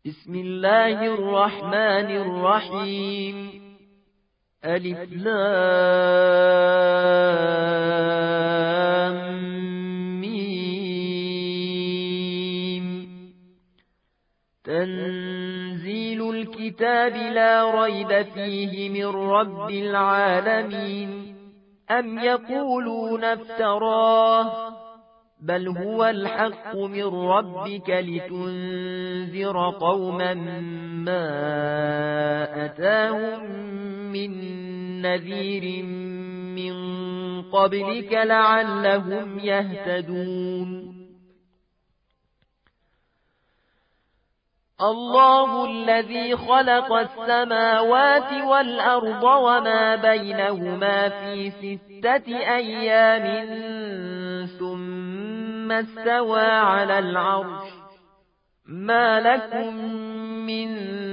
بسم الله الرحمن الرحيم ألف لام ميم تنزيل الكتاب لا ريب فيه من رب العالمين أم يقولون افتراه بل هو الحق من ربك لتنذر قوما ما أتاهم من نذير من قبلك لعلهم يهتدون الله الذي خلق السماوات والأرض وما بينهما في 6 أيام ثم استوى على العرش ما لكم من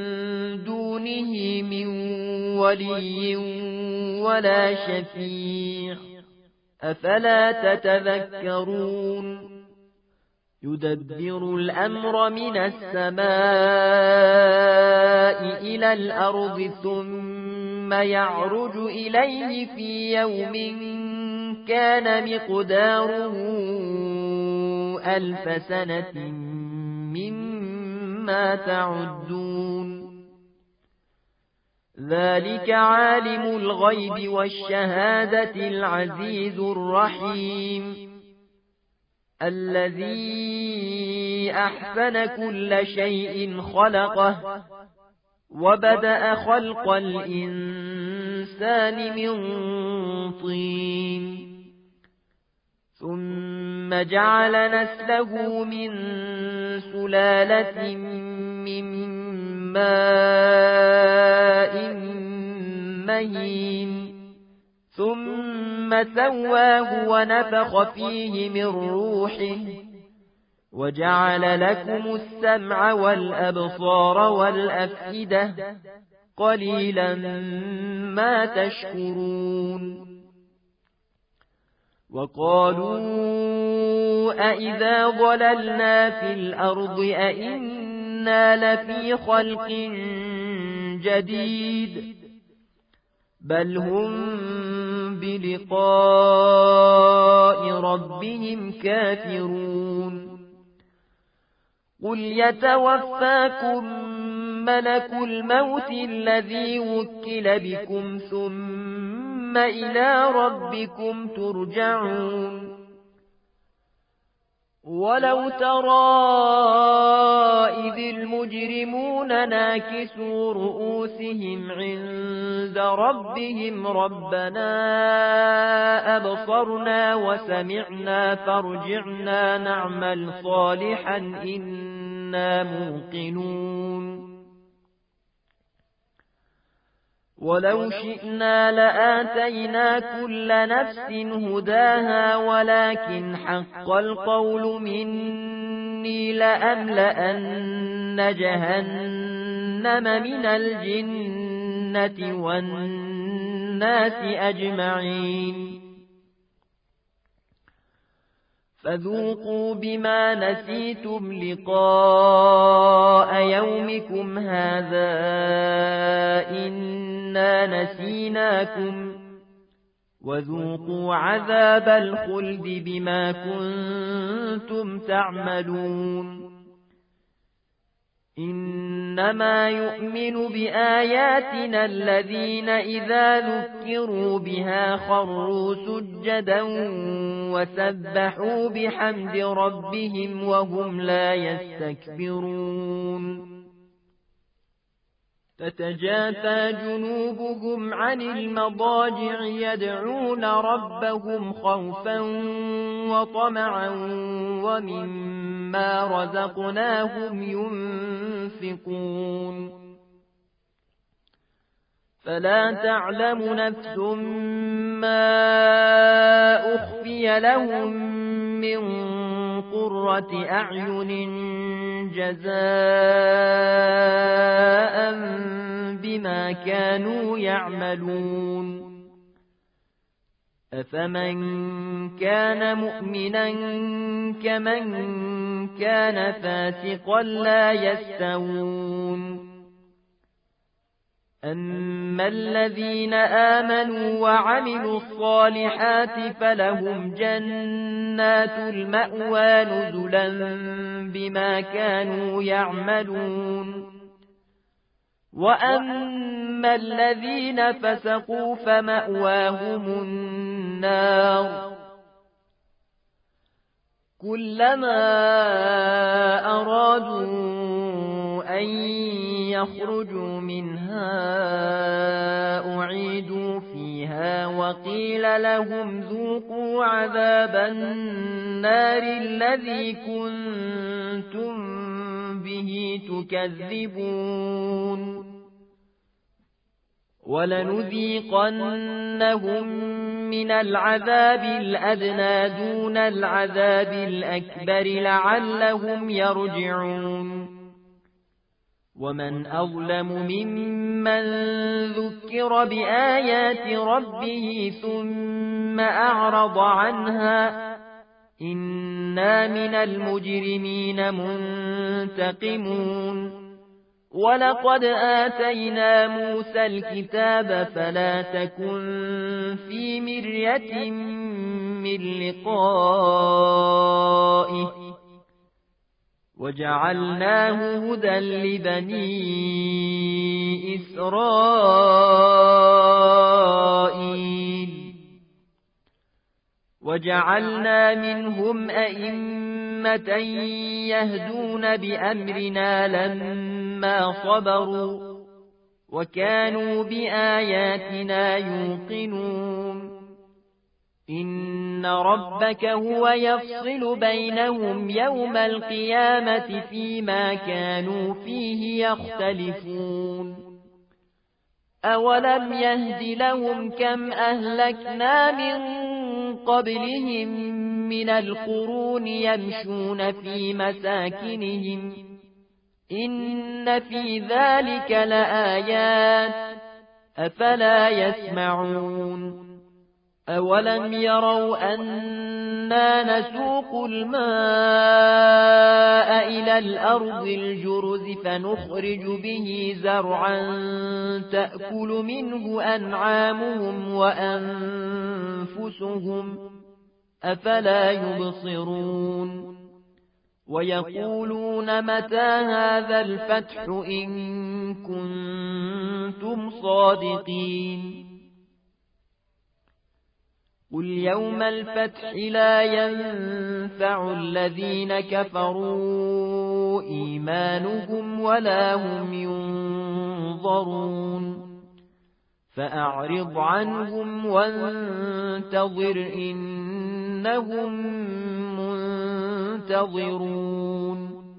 دونه من ولي ولا شفيع أفلا تتذكرون يدبر الأمر من السماء إلى الأرض ثم يعرج إليه في يوم كان مقداره 1000 سنة مما تعدون ذلك عالم الغيب والشهادة العزيز الرحيم الذي أحسن كل شيء خلقه وبدأ خلق الإنسان من طين ثم جعل نسله من سلالة من ماء مهين ثم سواه ونفخ فيه من روحه وجعل لكم السمع والأبصار والأفئدة قليلا ما تشكرون وقالوا أئذا ضللنا في الأرض أئنا لفي خلق جديد بل هم بلقاء ربهم كافرون قل يتوفاكم ملك الموت الذي وكل بكم ثم إلى ربكم ترجعون ولو ترى إذ المجرمون ناكسوا رؤوسهم عند ربهم ربنا أبصرنا وسمعنا فارجعنا نعمل صالحا إنا موقنون ولو شئنا لآتينا كل نفس هداها ولكن حق القول مني لأملأن جهنم من الجنة والناس أجمعين فذوقوا بما نسيتم لقاء يومكم هذا إنا نسيناكم وذوقوا عذاب الخلد بما كنتم تعملون إنما يؤمن بآياتنا الذين إذا ذكروا بها خروا سجدا وسبحوا بحمد ربهم وهم لا يستكبرون تتجافى جنوبهم عن المضاجع يدعون ربهم خوفا وطمعا ومما رزقناهم ينفقون فلا تعلم نفس ما أخفي لهم من قرة أعين جزاء بما كانوا يعملون أفمن كان مؤمنا كمن كان فاسقا لا يستوون أما الذين آمنوا وعملوا الصالحات فلهم جنات المأوى نزلا بما كانوا يعملون وأما الذين فسقوا فمأواهم النار كلما أرادوا أن يخرجوا منها أعيدوا فيها وقيل لهم ذوقوا عذاب النار الذي كنتم به تكذبون ولنذيقنهم من العذاب الأدنى دون العذاب الأكبر لعلهم يرجعون ومن أظلم ممن ذكر بآيات ربه ثم أعرض عنها إنا من المجرمين منتقمون ولقد آتينا موسى الكتاب فلا تكن في مرية من لقائه وجعلناه هدى لبني إسرائيل وجعلنا منهم أئمة يهدون بأمرنا لما صبروا وكانوا بآياتنا يوقنون إن ربك هو يفصل بينهم يوم القيامة فيما كانوا فيه يختلفون أولم يهد لهم كم أهلكنا من قبلهم من القرون يمشون في مساكنهم إن في ذلك لآيات أفلا يسمعون أولم يروا أنا نسوق الماء إلى الأرض الجرز فنخرج به زرعا تأكل منه أنعامهم وأنفسهم أفلا يبصرون ويقولون متى هذا الفتح إن كنتم صادقين قل يوم الفتح لا ينفع الذين كفروا إيمانهم ولا هم ينظرون فأعرض عنهم وانتظر إنهم منتظرون